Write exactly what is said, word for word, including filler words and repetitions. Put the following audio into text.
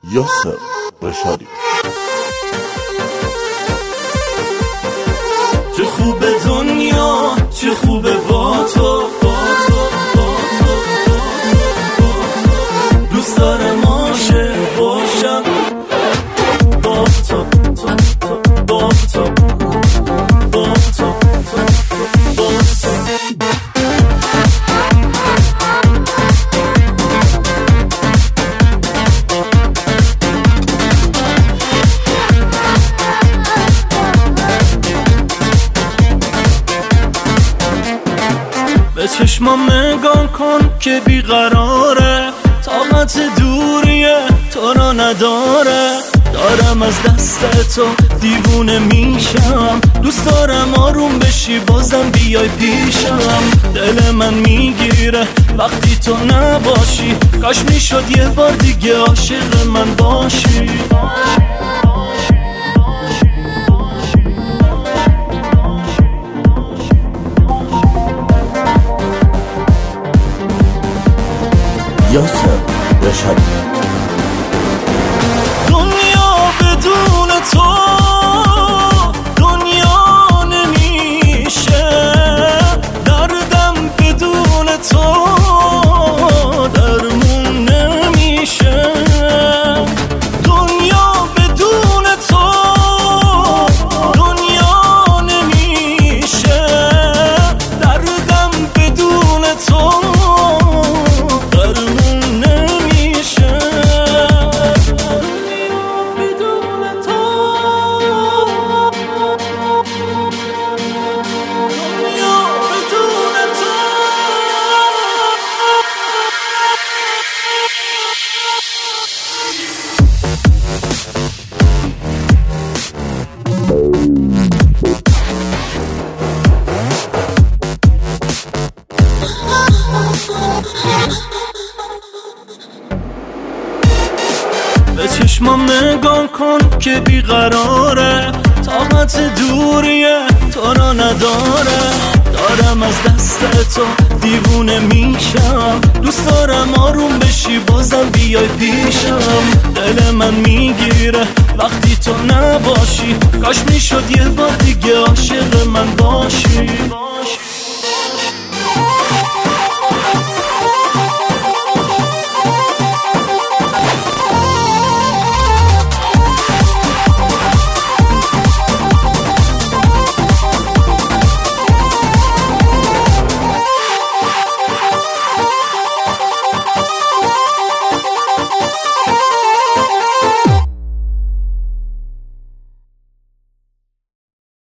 یاسر رشادی. چه خوبه دنیا، چه خوبه با تو، با تو، با تو، با تو. دوست دارم عاشق باشم با تو، با تو، با تو، با تو. به چشمام نگاه کن که بیقراره، طاقت دوریه تو رو نداره. دارم از دست تو دیوونه میشم، دوست دارم آروم بشی بازم بیای پیشم. دل من میگیره وقتی تو نباشی، کاش میشد یه بار دیگه عاشق من باشی. یاسر رشادی. دنیا بدون تو دنیا نمیشه، دردم بدون تو درمون نمیشه. دنیا بدون تو دنیا نمیشه، دردم بدون تو به چشمام نگاه کن که بیقراره، طاقت دوریه تو رو نداره. دارم از دست تو دیوونه میشم، دوست دارم آروم بشی بازم بیای پیشم. دل من میگیره وقتی تو نباشی، کاش میشد یه بار دیگه عاشق من باشی.